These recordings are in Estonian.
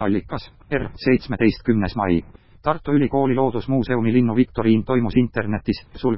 Allikas, R17. mai. Tartu Ülikooli Loodusmuuseumi linnuviktoriin toimus internetis,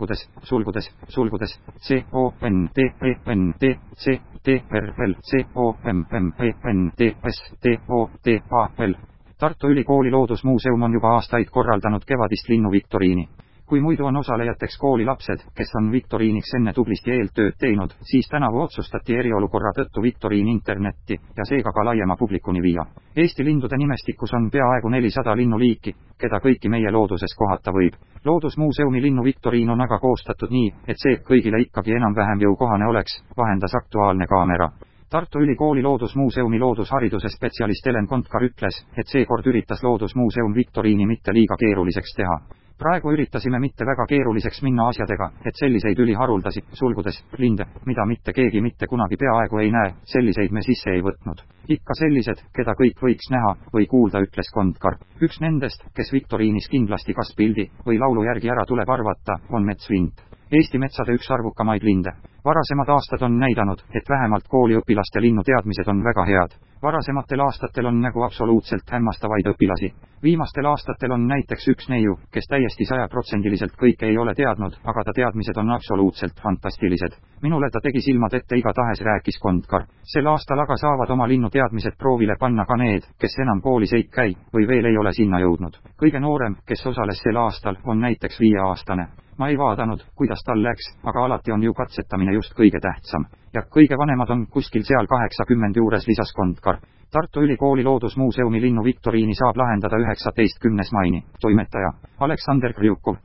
CONTENTSTRL. Tartu Ülikooli Loodusmuuseum on juba aastaid korraldanud kevadist linnuviktoriini. Kui muidu on osalejateks koolilapsed, kes on viktoriiniks enne tublisti eeltööd teinud, siis tänavu otsustati eriolukorra tõttu viktoriin internetti ja seega ka laiema publikuni viia. Eesti lindude nimestikus on peaaegu 400 linnuliiki, keda kõiki meie looduses kohata võib. Loodusmuuseumi linnuviktoriin on aga koostatud nii, et see kõigile ikkagi enam-vähem jõukohane oleks, vahendas Aktuaalne Kaamera. Tartu Ülikooli Loodusmuuseumi loodushariduse spetsialist Helen Kontkar ütles, et seekord üritas Loodusmuuseum viktoriini mitte liiga keeruliseks teha. Praegu üritasime mitte väga keeruliseks minna asjadega, et selliseid üliharuldasi, linde, mida mitte keegi mitte kunagi peaaegu ei näe, selliseid me sisse ei võtnud. Ikka sellised, keda kõik võiks näha või kuulda, ütles Kontkar. Üks nendest, kes viktoriinis kindlasti kas pildi või laulu järgi ära tuleb arvata, on metslind. Eesti metsade üks arvukamaid linde. Varasemad aastad on näidanud, et vähemalt kooliõpilaste linnuteadmised on väga head. Varasematel aastatel on nägu absoluutselt hämmastavaid õpilasi. Viimastel aastatel on näiteks üks neiu, kes täiesti 100% kõike ei ole teadnud, aga ta teadmised on absoluutselt fantastilised. Minule ta tegi silmad ette igatahes, rääkis Kontkar. Sel aastal aga saavad oma linnuteadmised proovile panna ka need, kes enam koolis ei käi või veel ei ole sinna jõudnud. Kõige noorem, kes osales sel aastal, on näiteks 5-aastane. Ma ei vaadanud, kuidas tal läks, aga alati on ju katsetamine just kõige tähtsam. Ja kõige vanemad on kuskil seal 80 juures, lisas Kontkar. Tartu Ülikooli Loodusmuuseumi linnuviktoriini saab lahendada 19. maini. Toimetaja Aleksander Krjukov.